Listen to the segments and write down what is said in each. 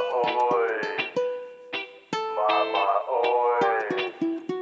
ой, мама, ой,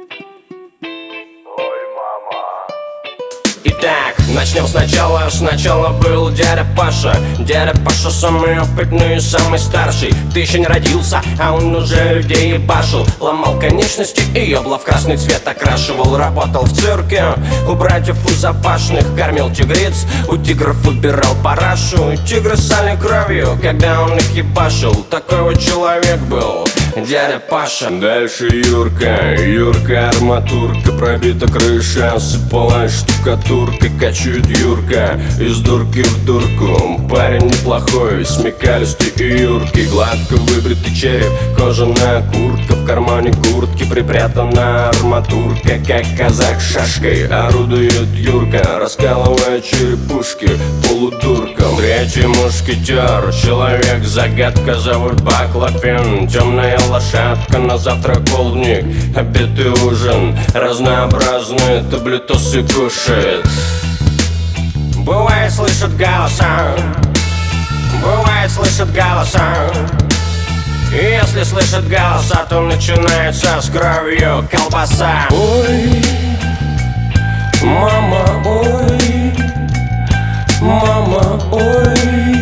ой, мама. Итак, начнем сначала. Сначала был дядя Паша. Дядя Паша самый опытный и самый старший. Ты еще не родился, а он уже людей ебашил. Ломал конечности и ебла в красный цвет окрашивал. Работал в цирке у братьев Узапашных. Кормил тигриц, у тигров убирал парашу. Тигры ссали кровью, когда он их ебашил. Такой вот человек был дядя Паша. Дальше Юрка арматурка. Пробита крыша, осыпалась штукатуркой. Качует Юрка из дурки в дурку. Парень неплохой, смекалистый и юркий. Гладко выбритый череп, кожаная куртка. В кармане куртки припрятана арматурка. Как казак шашкой орудует Юрка, раскалывая черепушки полудурком. Третий мушкетер, человек-загадка, зовут Баклафин. Темная лошадка, на завтрак полдник, обед и ужин. Разнообразные таблетосы кушает. Бывает, слышит голоса, бывает, слышит голоса. И если слышит голоса, то начинается с кровью колбаса. Ой, мама, ой, мама, ой,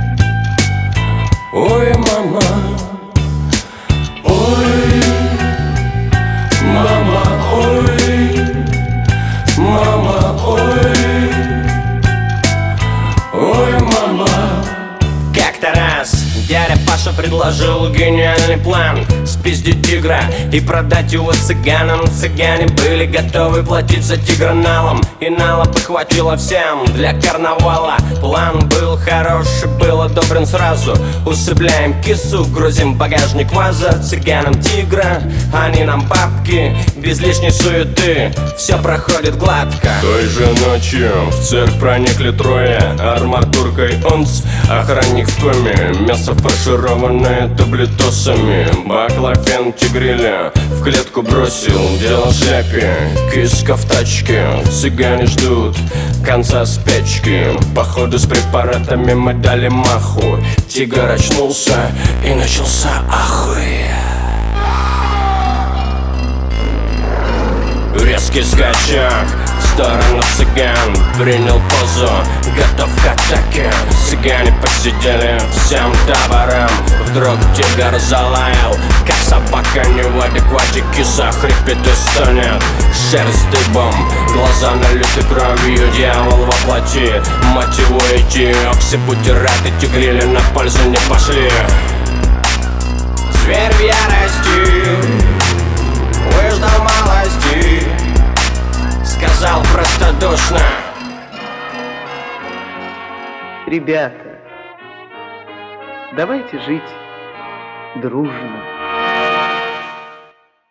ой, мама, ой, мама, ой, мама, ой, ой, мама. Как-то раз дядя Паша предложил гениальный план: спиздить тигра и продать его цыганам. Цыгане были готовы платить за тигра налом, и налом хватило всем для карнавала. План был хороший, был одобрен сразу. Усыпляем кису, грузим в багажник ВАЗа. Цыганам тигра, они нам бабки. Без лишней суеты все проходит гладко. Той же ночью в цирк проникли трое. Арматуркой онц, охранник в коме. Мясо фаршированное таблетосами. Баклафен тигриля в клетку бросил. Дело в шляпе, киска в тачке. Цыгане ждут конца спячки. Походу с препаратами мы дали маху. Тигр очнулся и начался ахуй. Резкий скачок в сторону цыган. Принял позу, готов к атаке. Цыгане посидели всем табором. Вдруг тигр залаял, как собака не в адеквате. Киса хрипит и стонет, шерсть дыбом, глаза налиты кровью. Дьявол во плоти, мать его, эти оксибутираты тигрили на пользу не пошли. Зверь в ярости выждал малости, сказал простодушно: ребята, давайте жить дружно.